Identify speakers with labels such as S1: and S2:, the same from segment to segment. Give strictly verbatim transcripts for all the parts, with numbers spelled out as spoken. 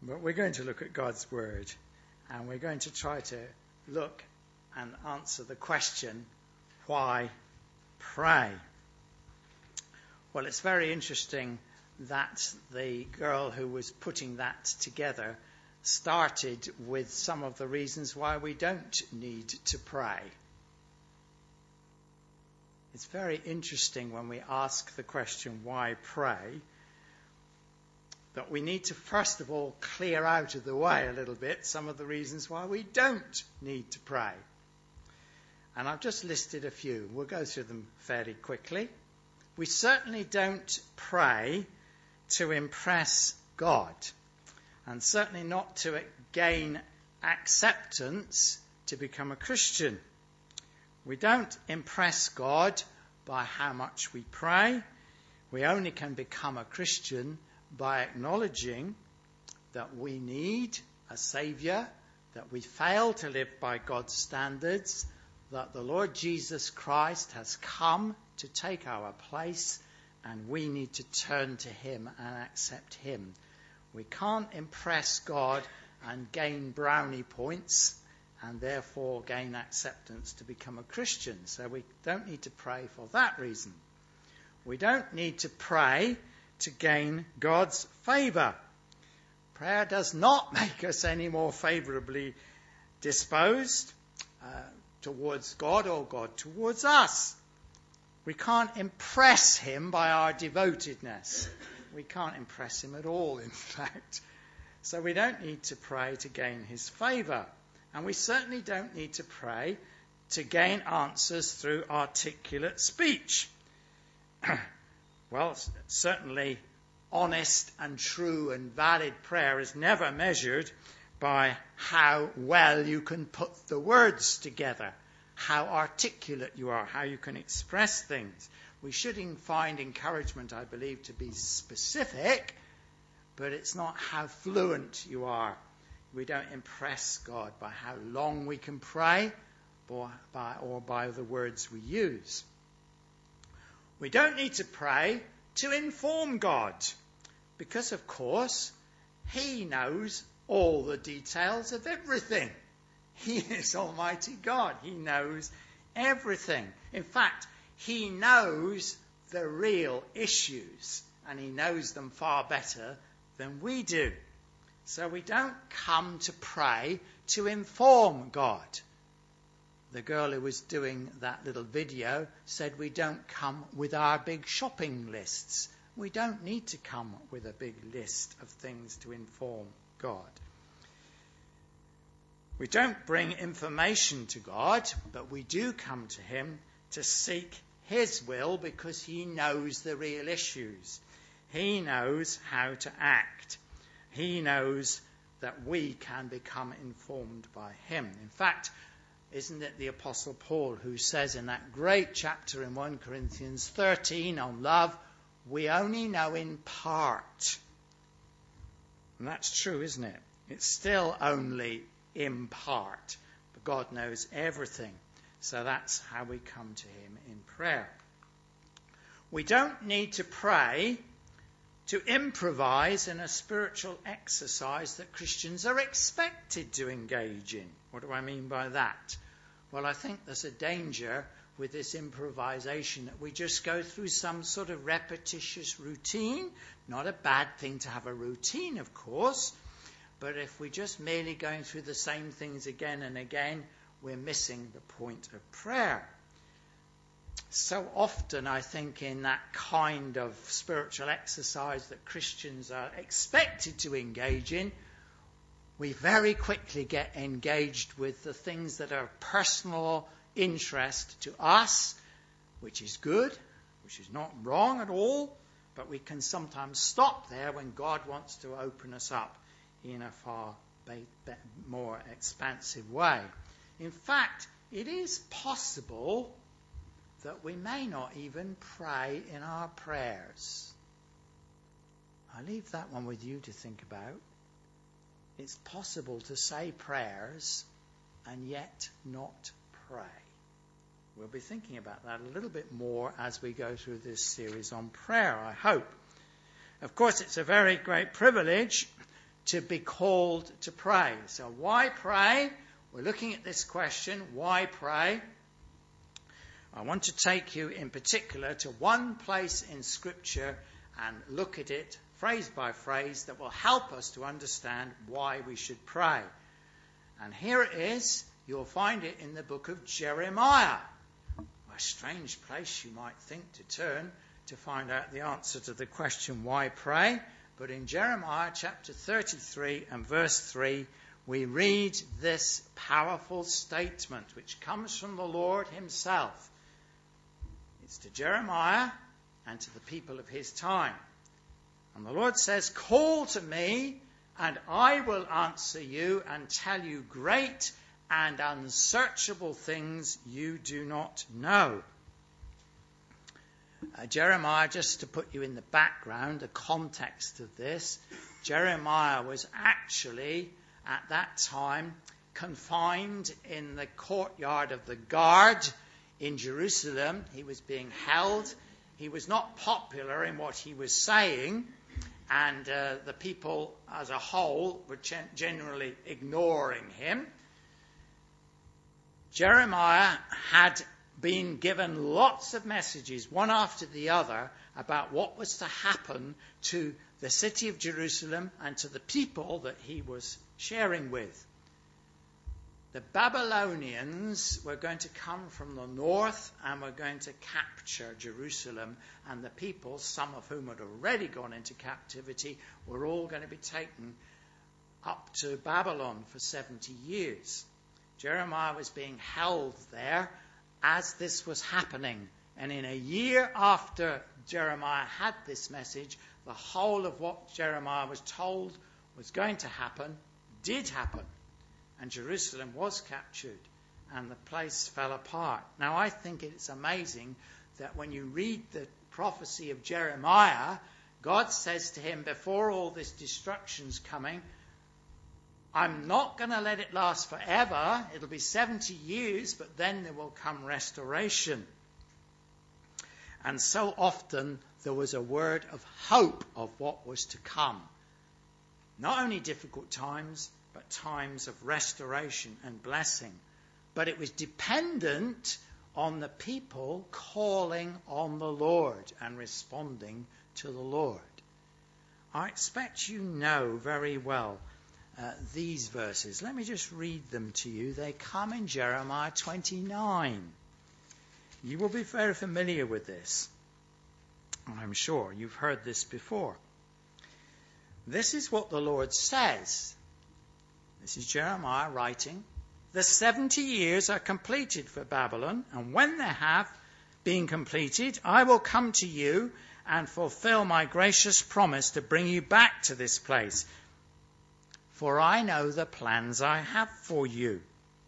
S1: But we're going to look at God's Word, and we're going to try to look and answer the question, why pray? Well, it's very interesting that the girl who was putting that together started with some of the reasons why we don't need to pray. It's very interesting when we ask the question, why pray, that we need to first of all clear out of the way a little bit some of the reasons why we don't need to pray. And I've just listed a few. We'll go through them fairly quickly. We certainly don't pray to impress God, and certainly not to gain acceptance to become a Christian. We don't impress God by how much we pray. We only can become a Christian by acknowledging that we need a Saviour, that we fail to live by God's standards, that the Lord Jesus Christ has come to take our place, and we need to turn to him and accept him. We can't impress God and gain brownie points and therefore gain acceptance to become a Christian. So we don't need to pray for that reason. We don't need to pray to gain God's favour. Prayer does not make us any more favourably disposed uh, towards God or God towards us. We can't impress him by our devotedness. We can't impress him at all, in fact. So we don't need to pray to gain his favour. And we certainly don't need to pray to gain answers through articulate speech. Well, certainly honest and true and valid prayer is never measured by how well you can put the words together, how articulate you are, how you can express things. We should find encouragement, I believe, to be specific, but it's not how fluent you are. We don't impress God by how long we can pray or by, or by the words we use. We don't need to pray to inform God, because, of course, he knows all the details of everything. He is Almighty God. He knows everything. In fact, he knows the real issues, and he knows them far better than we do. So we don't come to pray to inform God. The girl who was doing that little video said we don't come with our big shopping lists. We don't need to come with a big list of things to inform God. We don't bring information to God, but we do come to him to seek his will because he knows the real issues. He knows how to act. He knows that we can become informed by him. In fact, isn't it the Apostle Paul who says in that great chapter in First Corinthians thirteen on love, we only know in part. And that's true, isn't it? It's still only in part. But God knows everything. So that's how we come to him in prayer. We don't need to pray to improvise in a spiritual exercise that Christians are expected to engage in. What do I mean by that? Well, I think there's a danger with this improvisation that we just go through some sort of repetitious routine. Not a bad thing to have a routine, of course, but if we're just merely going through the same things again and again, we're missing the point of prayer. So often, I think, in that kind of spiritual exercise that Christians are expected to engage in, we very quickly get engaged with the things that are personal interest to us, which is good, which is not wrong at all, but we can sometimes stop there when God wants to open us up in a far be- be- more expansive way. In fact, it is possible that we may not even pray in our prayers. I leave that one with you to think about. It's possible to say prayers and yet not pray. We'll be thinking about that a little bit more as we go through this series on prayer, I hope. Of course, it's a very great privilege to be called to pray. So why pray? We're looking at this question, why pray? I want to take you in particular to one place in Scripture and look at it phrase by phrase that will help us to understand why we should pray. And here it is. You'll find it in the book of Jeremiah. A strange place, you might think, to turn to find out the answer to the question, why pray? But in Jeremiah chapter thirty-three and verse three, we read this powerful statement, which comes from the Lord himself. It's to Jeremiah and to the people of his time. And the Lord says, call to me, and I will answer you and tell you great and unsearchable things you do not know. Uh, Jeremiah, just to put you in the background, the context of this, Jeremiah was actually, at that time, confined in the courtyard of the guard in Jerusalem. He was being held. He was not popular in what he was saying, and uh, the people as a whole were gen- generally ignoring him. Jeremiah had been given lots of messages, one after the other, about what was to happen to the city of Jerusalem and to the people that he was sharing with. The Babylonians were going to come from the north and were going to capture Jerusalem, and the people, some of whom had already gone into captivity, were all going to be taken up to Babylon for seventy years. Jeremiah was being held there as this was happening. And in a year after Jeremiah had this message, the whole of what Jeremiah was told was going to happen did happen. And Jerusalem was captured and the place fell apart. Now I think it's amazing that when you read the prophecy of Jeremiah, God says to him, before all this destruction's coming, I'm not going to let it last forever. It'll be seventy years, but then there will come restoration. And so often there was a word of hope of what was to come. Not only difficult times, but times of restoration and blessing. But it was dependent on the people calling on the Lord and responding to the Lord. I expect you know very well uh, these verses. Let me just read them to you. They come in Jeremiah twenty-nine. You will be very familiar with this. I'm sure you've heard this before. This is what the Lord says. This is Jeremiah writing. The seventy years are completed for Babylon, and when they have been completed, I will come to you and fulfill my gracious promise to bring you back to this place. For I know the plans I have for you,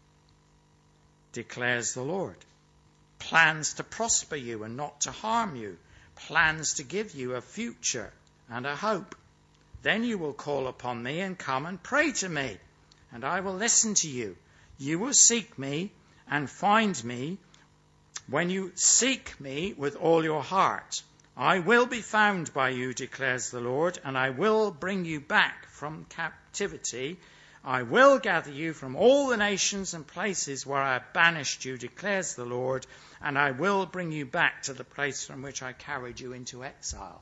S1: declares the Lord. Plans to prosper you and not to harm you. Plans to give you a future and a hope. Then you will call upon me and come and pray to me, and I will listen to you. You will seek me and find me when you seek me with all your heart. I will be found by you, declares the Lord, and I will bring you back from captivity. I will gather you from all the nations and places where I banished you, declares the Lord, and I will bring you back to the place from which I carried you into exile.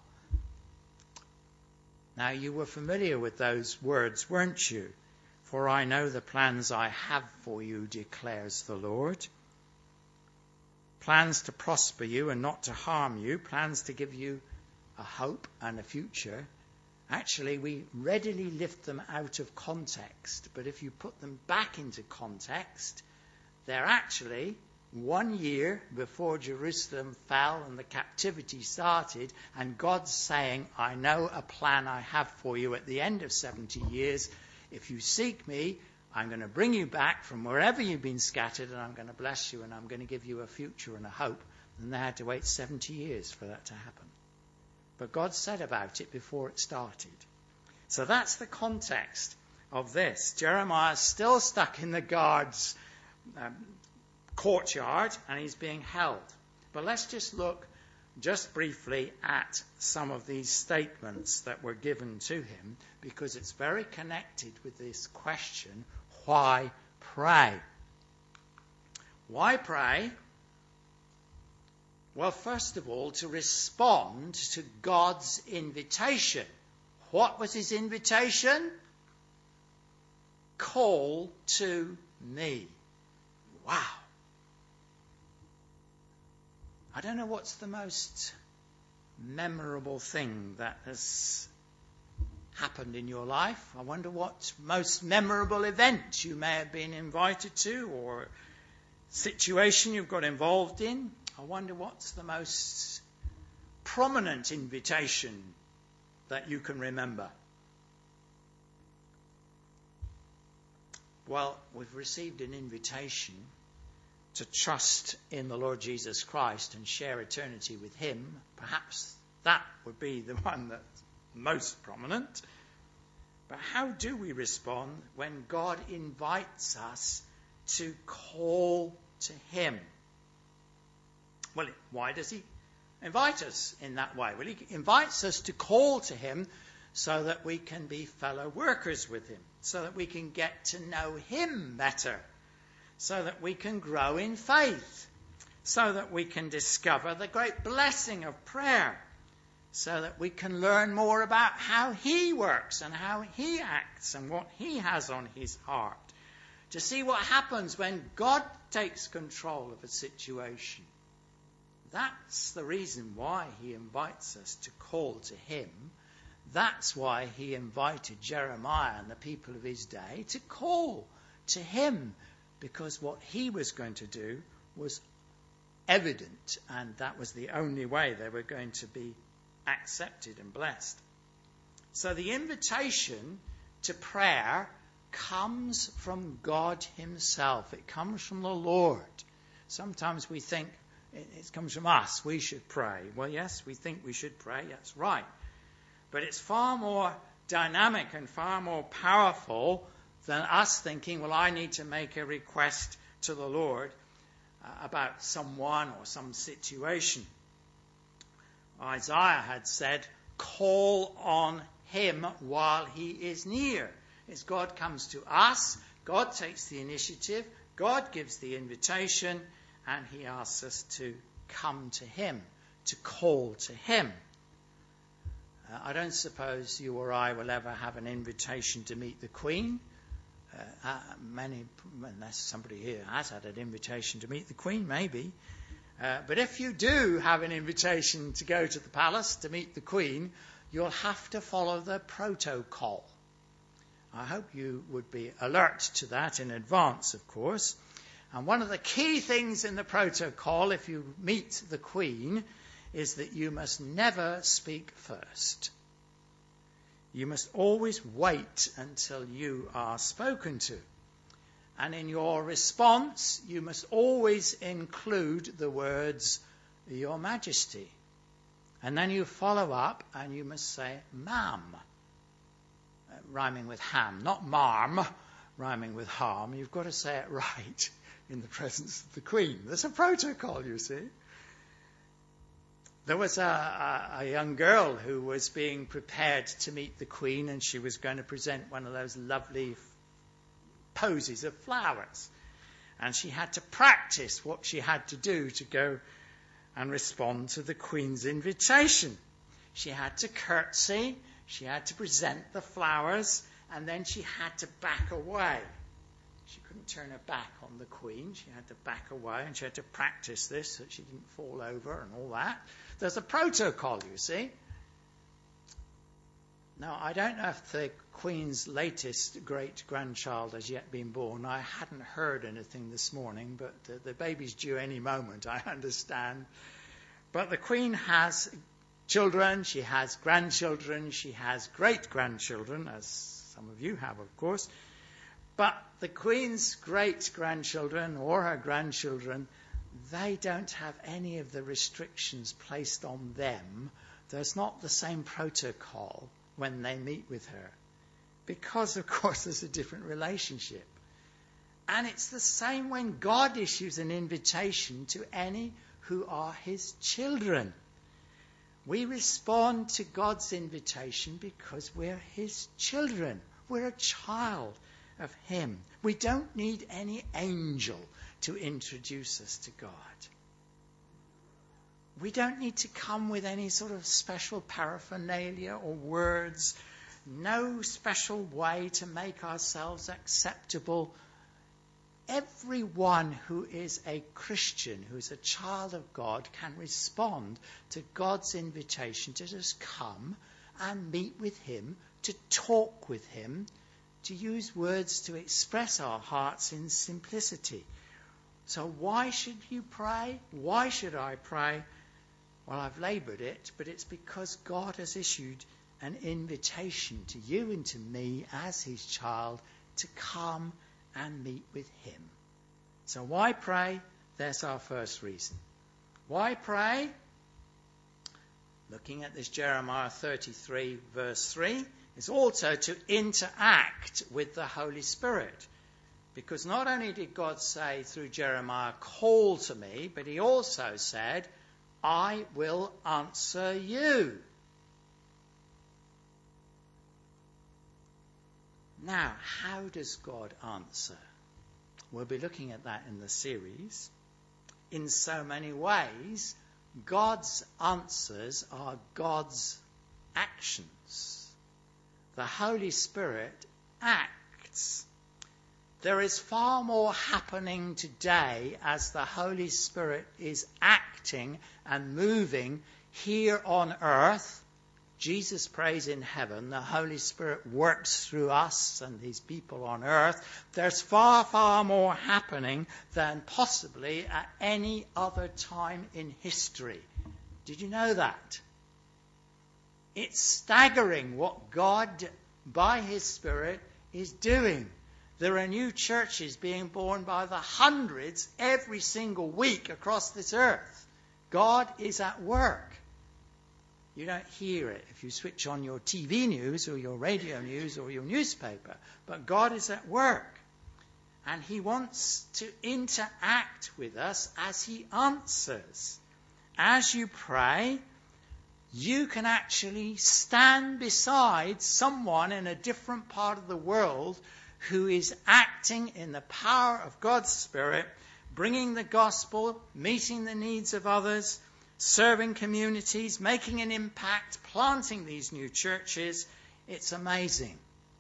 S1: Now, you were familiar with those words, weren't you? For I know the plans I have for you, declares the Lord. Plans to prosper you and not to harm you. Plans to give you a hope and a future. Actually, we readily lift them out of context. But if you put them back into context, they're actually one year before Jerusalem fell and the captivity started. And God's saying, I know a plan I have for you at the end of seventy years. If you seek me, I'm going to bring you back from wherever you've been scattered, and I'm going to bless you, and I'm going to give you a future and a hope. And they had to wait seventy years for that to happen. But God said about it before it started. So that's the context of this. Jeremiah's still stuck in the guard's um, courtyard, and he's being held. But let's just look just briefly at some of these statements that were given to him, because it's very connected with this question, why pray? Why pray? Well, first of all, to respond to God's invitation. What was his invitation? Call to me. Wow. I don't know what's the most memorable thing that has happened in your life. I wonder what most memorable event you may have been invited to, or situation you've got involved in. I wonder what's the most prominent invitation that you can remember. Well, we've received an invitation to trust in the Lord Jesus Christ and share eternity with him. Perhaps that would be the one that's most prominent. But how do we respond when God invites us to call to him? Well, why does he invite us in that way? Well, he invites us to call to him so that we can be fellow workers with him, so that we can get to know him better, so that we can grow in faith, so that we can discover the great blessing of prayer, so that we can learn more about how he works and how he acts and what he has on his heart, to see what happens when God takes control of a situation. That's the reason why he invites us to call to him. That's why he invited Jeremiah and the people of his day to call to him, because what he was going to do was evident, and that was the only way they were going to be accepted and blessed. So the invitation to prayer comes from God himself. It comes from the Lord. Sometimes we think it comes from us. We should pray. Well, yes, we think we should pray. That's right. But it's far more dynamic and far more powerful than us thinking, well, I need to make a request to the Lord uh, about someone or some situation. Isaiah had said, call on him while he is near. As God comes to us, God takes the initiative, God gives the invitation, and he asks us to come to him, to call to him. Uh, I don't suppose you or I will ever have an invitation to meet the Queen. Uh, uh, many, unless somebody here has had an invitation to meet the Queen, maybe. Uh, but if you do have an invitation to go to the palace to meet the Queen, you'll have to follow the protocol. I hope you would be alert to that in advance, of course. And one of the key things in the protocol, if you meet the Queen, is that you must never speak first. You must always wait until you are spoken to. And in your response, you must always include the words, Your Majesty. And then you follow up and you must say, Ma'am, uh, rhyming with ham, not marm, rhyming with harm. You've got to say it right in the presence of the Queen. There's a protocol, you see. There was a, a, a young girl who was being prepared to meet the Queen, and she was going to present one of those lovely posies of flowers. And she had to practice what she had to do to go and respond to the Queen's invitation. She had to curtsy, she had to present the flowers, and then she had to back away. She couldn't turn her back on the Queen. She had to back away, and she had to practice this so that she didn't fall over and all that. There's a protocol, you see. Now, I don't know if the Queen's latest great-grandchild has yet been born. I hadn't heard anything this morning, but uh, the baby's due any moment, I understand. But the Queen has children, she has grandchildren, she has great-grandchildren, as some of you have, of course. But the Queen's great-grandchildren or her grandchildren, they don't have any of the restrictions placed on them. There's not the same protocol when they meet with her. Because, of course, there's a different relationship. And it's the same when God issues an invitation to any who are his children. We respond to God's invitation because we're his children. We're a child of him. We don't need any angel to introduce us to God. We don't need to come with any sort of special paraphernalia or words. No special way to make ourselves acceptable. Everyone who is a Christian, who is a child of God, can respond to God's invitation to just come and meet with him, to talk with him, to use words to express our hearts in simplicity. So why should you pray? Why should I pray? Well, I've laboured it, but it's because God has issued an invitation to you and to me as his child to come and meet with him. So why pray? That's our first reason. Why pray? Looking at this Jeremiah thirty-three verse three, is also to interact with the Holy Spirit. Because not only did God say through Jeremiah, call to me, but he also said, I will answer you. Now, how does God answer? We'll be looking at that in the series. In so many ways, God's answers are God's actions. The Holy Spirit acts. There is far more happening today as the Holy Spirit is acting and moving here on earth. Jesus prays in heaven. The Holy Spirit works through us and his people on earth. There's far, far more happening than possibly at any other time in history. Did you know that? It's staggering what God, by his Spirit, is doing. There are new churches being born by the hundreds every single week across this earth. God is at work. You don't hear it if you switch on your T V news or your radio news or your newspaper. But God is at work. And he wants to interact with us as he answers. As you pray, you can actually stand beside someone in a different part of the world who is acting in the power of God's Spirit, bringing the gospel, meeting the needs of others, serving communities, making an impact, planting these new churches. It's amazing.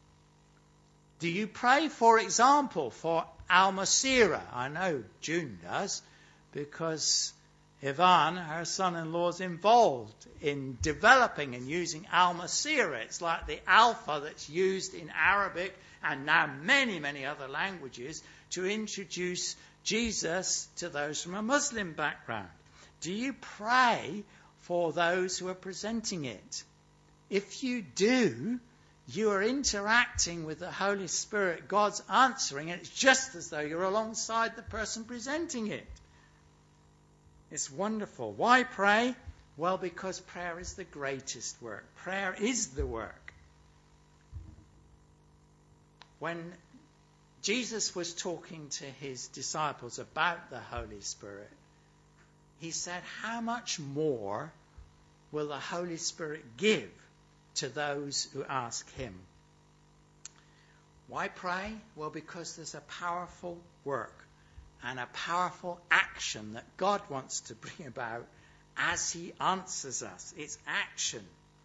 S1: Do you pray, for example, for Al-Masira? I know June does, because Ivan, her son-in-law, is involved in developing and using Al-Masira. It's like the Alpha that's used in Arabic and now many, many other languages to introduce Jesus to those from a Muslim background. Do you pray for those who are presenting it? If you do, you are interacting with the Holy Spirit. God's answering, and it's just as though you're alongside the person presenting it. It's wonderful. Why pray? Well, because prayer is the greatest work. Prayer is the work. When Jesus was talking to his disciples about the Holy Spirit, he said, how much more will the Holy Spirit give to those who ask him? Why pray? Well, because there's a powerful work and a powerful action that God wants to bring about as he answers us. It's action.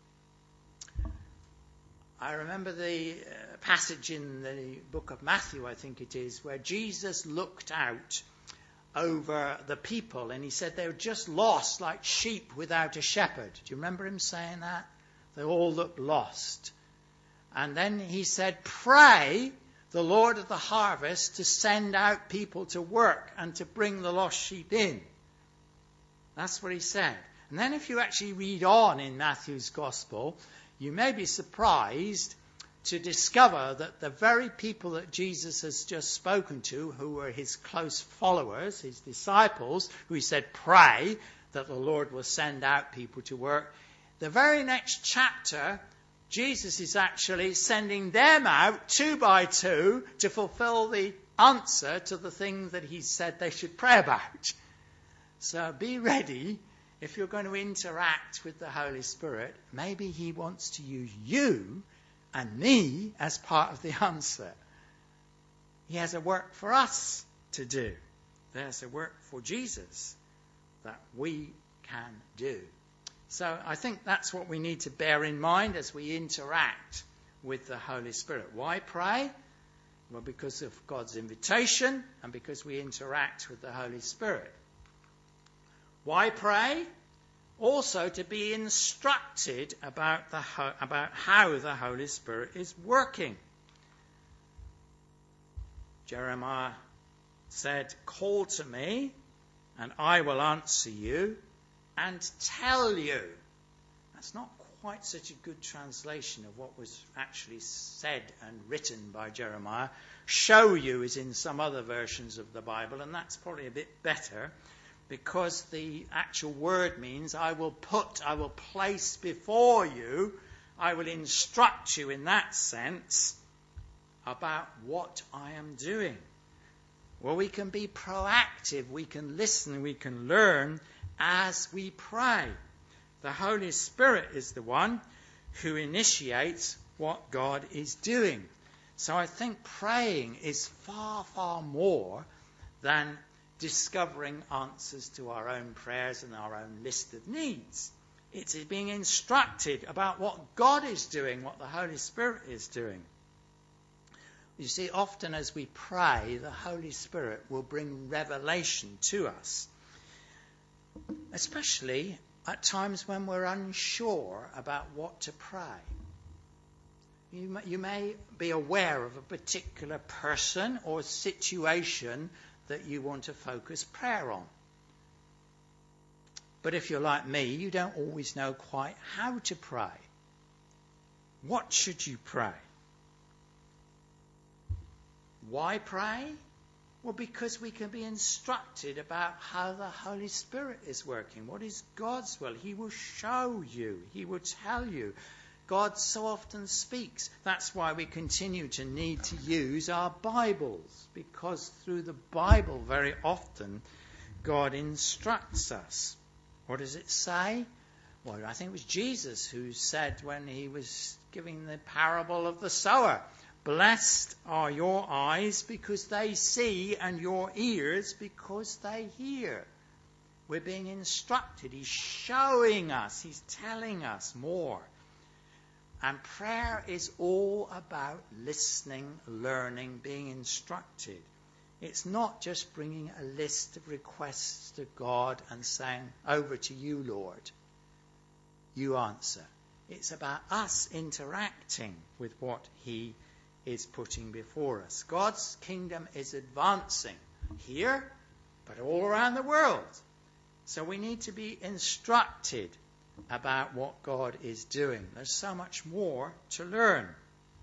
S1: I remember the uh, passage in the book of Matthew, I think it is, where Jesus looked out over the people and he said they were just lost like sheep without a shepherd. Do you remember him saying that? They all looked lost. And then he said, pray the Lord of the harvest to send out people to work and to bring the lost sheep in. That's what he said. And then if you actually read on in Matthew's gospel, you may be surprised to discover that the very people that Jesus has just spoken to, who were his close followers, his disciples, who he said, pray that the Lord will send out people to work, the very next chapter, Jesus is actually sending them out two by two to fulfill the answer to the thing that he said they should pray about. So be ready if you're going to interact with the Holy Spirit, maybe he wants to use you and me as part of the answer. He has a work for us to do. There's a work for Jesus that we can do. So I think that's what we need to bear in mind as we interact with the Holy Spirit. Why pray? Well, because of God's invitation and because we interact with the Holy Spirit. Why pray? Also to be instructed about the ho- about how the Holy Spirit is working. Jeremiah said, "Call to me, and I will answer you and tell you." That's not quite such a good translation of what was actually said and written by Jeremiah. Show you is in some other versions of the Bible, and that's probably a bit better, because the actual word means I will put, I will place before you, I will instruct you in that sense about what I am doing. Well, we can be proactive, we can listen, we can learn as we pray. The Holy Spirit is the one who initiates what God is doing. So I think praying is far, far more than discovering answers to our own prayers and our own list of needs. It's being instructed about what God is doing, what the Holy Spirit is doing. You see, often as we pray, the Holy Spirit will bring revelation to us, especially at times when we're unsure about what to pray. You may, you may be aware of a particular person or situation that you want to focus prayer on. But if you're like me, you don't always know quite how to pray. What should you pray? Why pray? Well, because we can be instructed about how the Holy Spirit is working. What is God's will? He will show you. He will tell you. God so often speaks. That's why we continue to need to use our Bibles, because through the Bible very often God instructs us. What does it say? Well, I think it was Jesus who said when he was giving the parable of the sower, "Blessed are your eyes because they see, and your ears because they hear." We're being instructed. He's showing us. He's telling us more. And prayer is all about listening, learning, being instructed. It's not just bringing a list of requests to God and saying, "Over to you, Lord. You answer." It's about us interacting with what he is putting before us. God's kingdom is advancing here, but all around the world. So we need to be instructed about what God is doing. There's so much more to learn.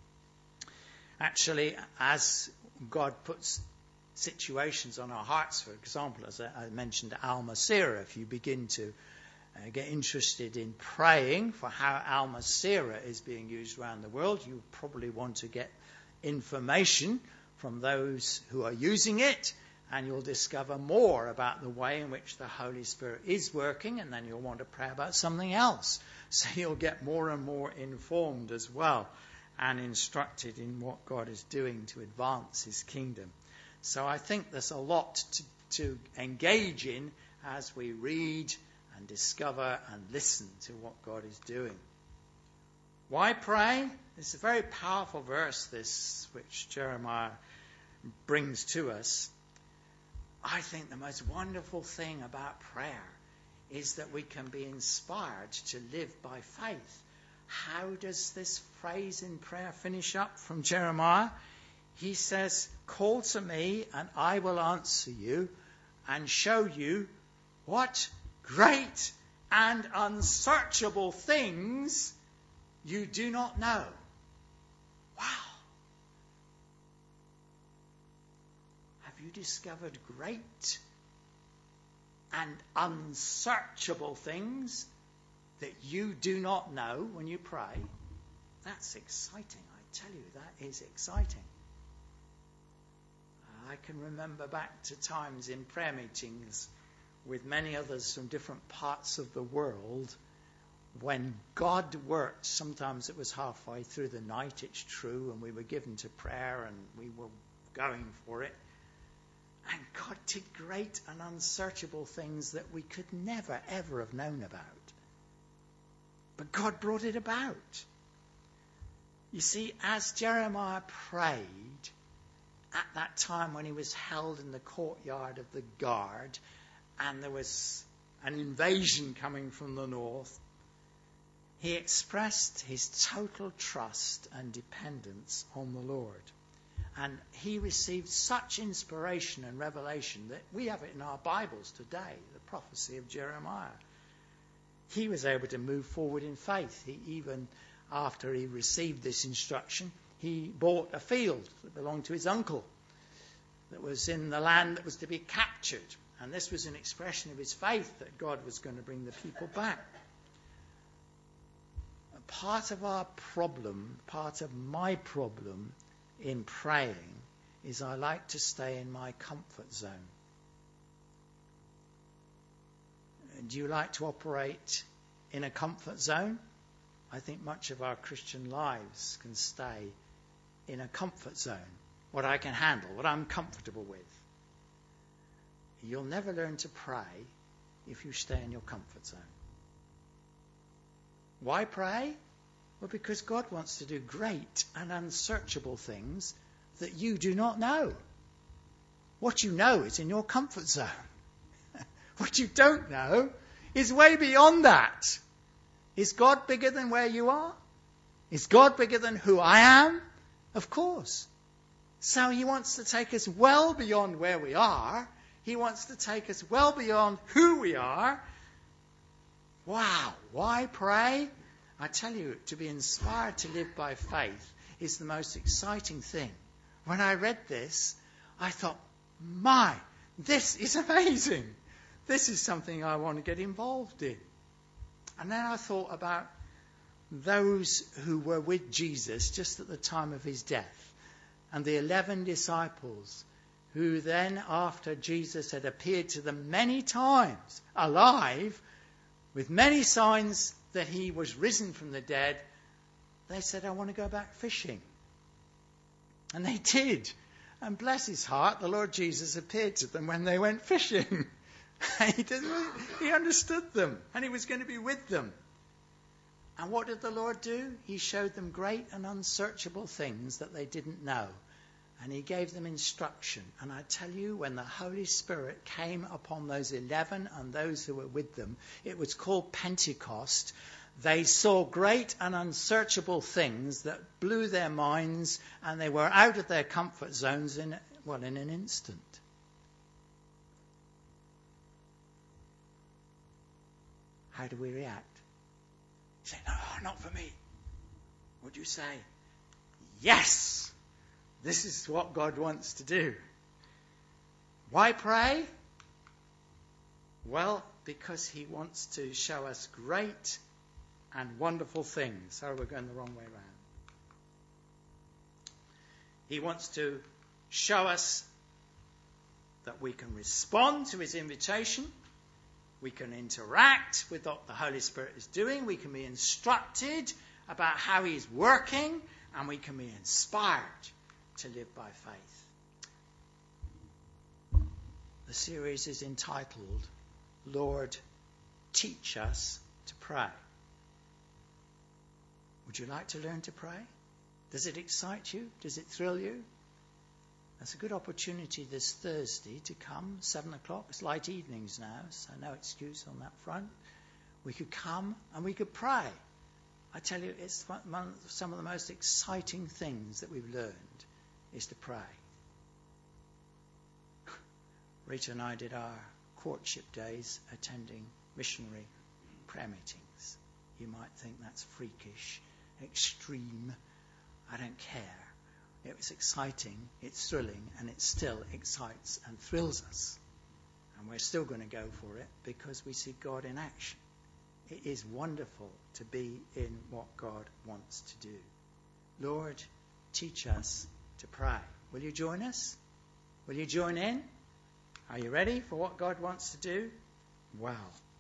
S1: Actually, as God puts situations on our hearts, for example, as I mentioned Al Masirah, if you begin to uh, get interested in praying for how Al Masirah is being used around the world, you probably want to get information from those who are using it, and you'll discover more about the way in which the Holy Spirit is working, and then you'll want to pray about something else. So you'll get more and more informed as well and instructed in what God is doing to advance his kingdom. So I think there's a lot to, to engage in as we read and discover and listen to what God is doing. Why pray? It's a very powerful verse, this, which Jeremiah brings to us. I think the most wonderful thing about prayer is that we can be inspired to live by faith. How does this phrase in prayer finish up from Jeremiah? He says, "Call to me and I will answer you and show you what great and unsearchable things you do not know." Wow. Have you discovered great and unsearchable things that you do not know when you pray? That's exciting. I tell you, that is exciting. I can remember back to times in prayer meetings with many others from different parts of the world, when God worked, sometimes it was halfway through the night, it's true, and we were given to prayer and we were going for it. And God did great and unsearchable things that we could never, ever have known about. But God brought it about. You see, as Jeremiah prayed at that time when he was held in the courtyard of the guard and there was an invasion coming from the north, he expressed his total trust and dependence on the Lord. And he received such inspiration and revelation that we have it in our Bibles today, the prophecy of Jeremiah. He was able to move forward in faith. He even, after he received this instruction, he bought a field that belonged to his uncle that was in the land that was to be captured. And this was an expression of his faith that God was going to bring the people back. Part of our problem, part of my problem in praying is I like to stay in my comfort zone. Do you like to operate in a comfort zone? I think much of our Christian lives can stay in a comfort zone. What I can handle, what I'm comfortable with. You'll never learn to pray if you stay in your comfort zone. Why pray? Well, because God wants to do great and unsearchable things that you do not know. What you know is in your comfort zone. What you don't know is way beyond that. Is God bigger than where you are? Is God bigger than who I am? Of course. So he wants to take us well beyond where we are. He wants to take us well beyond who we are. Wow. Why pray? I tell you, to be inspired to live by faith is the most exciting thing. When I read this, I thought, my, this is amazing. This is something I want to get involved in. And then I thought about those who were with Jesus just at the time of his death, and the eleven disciples who then, after Jesus had appeared to them many times, alive, with many signs that he was risen from the dead, they said, I want to go back fishing. And they did. And bless his heart, the Lord Jesus appeared to them when they went fishing. he, did, he understood them, and he was going to be with them. And what did the Lord do? He showed them great and unsearchable things that they didn't know. And he gave them instruction. And I tell you, when the Holy Spirit came upon those eleven and those who were with them, it was called Pentecost. They saw great and unsearchable things that blew their minds, and they were out of their comfort zones in, well, in an instant. How do we react? You say, no, not for me. Would you say, yes, this is what God wants to do? Why pray? Well, because he wants to show us great and wonderful things. Sorry, we're going the wrong way around. He wants to show us that we can respond to his invitation. We can interact with what the Holy Spirit is doing. We can be instructed about how he's working. And we can be inspired to live by faith. The series is entitled, Lord, Teach Us to Pray. Would you like to learn to pray? Does it excite you? Does it thrill you? That's a good opportunity this Thursday to come, seven o'clock. It's light evenings now, so no excuse on that front. We could come and we could pray. I tell you, it's one, some of the most exciting things that we've learned is to pray. Rita and I did our courtship days attending missionary prayer meetings. You might think that's freakish, extreme. I don't care. It was exciting, it's thrilling, and it still excites and thrills us. And we're still going to go for it because we see God in action. It is wonderful to be in what God wants to do. Lord, teach us to pray. Will you join us? Will you join in? Are you ready for what God wants to do? Well,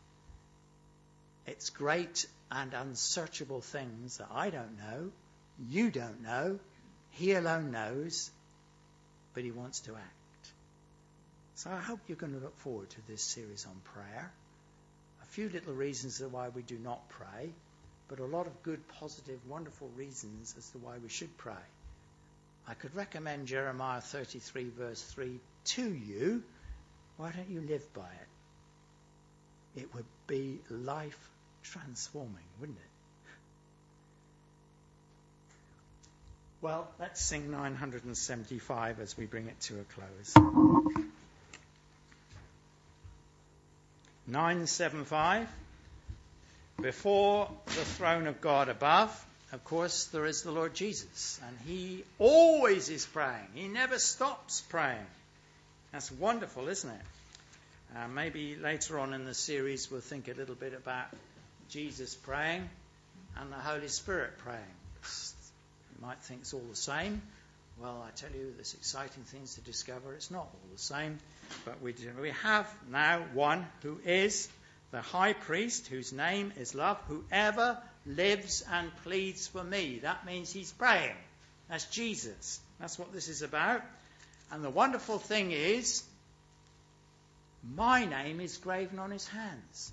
S1: it's great and unsearchable things that I don't know, you don't know, he alone knows, but he wants to act. So I hope you're going to look forward to this series on prayer. A few little reasons of why we do not pray, but a lot of good, positive, wonderful reasons as to why we should pray. I could recommend Jeremiah thirty-three verse three to you. Why don't you live by it? It would be life transforming, wouldn't it? Well, let's sing nine hundred seventy-five as we bring it to a close. nine seventy-five. Before the throne of God above, of course, there is the Lord Jesus. And he always is praying. He never stops praying. That's wonderful, isn't it? Uh, maybe later on in the series we'll think a little bit about Jesus praying and the Holy Spirit praying. You might think it's all the same. Well, I tell you, there's exciting things to discover. It's not all the same. But we, do, we have now one who is the high priest, whose name is love, whoever lives and pleads for me. That means he's praying. That's Jesus. That's what this is about. And the wonderful thing is, my name is graven on his hands.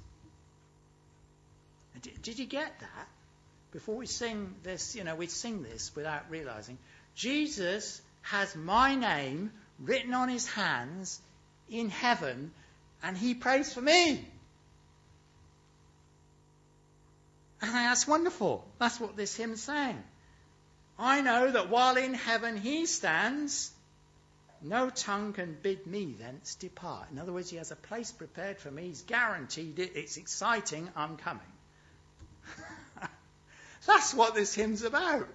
S1: Did, did you get that? Before we sing this, you know, we sing this without realizing. Jesus has my name written on his hands in heaven, and he prays for me. And that's wonderful. That's what this hymn's saying. I know that while in heaven he stands, no tongue can bid me thence depart. In other words, he has a place prepared for me. He's guaranteed it. It's exciting. I'm coming. That's what this hymn's about.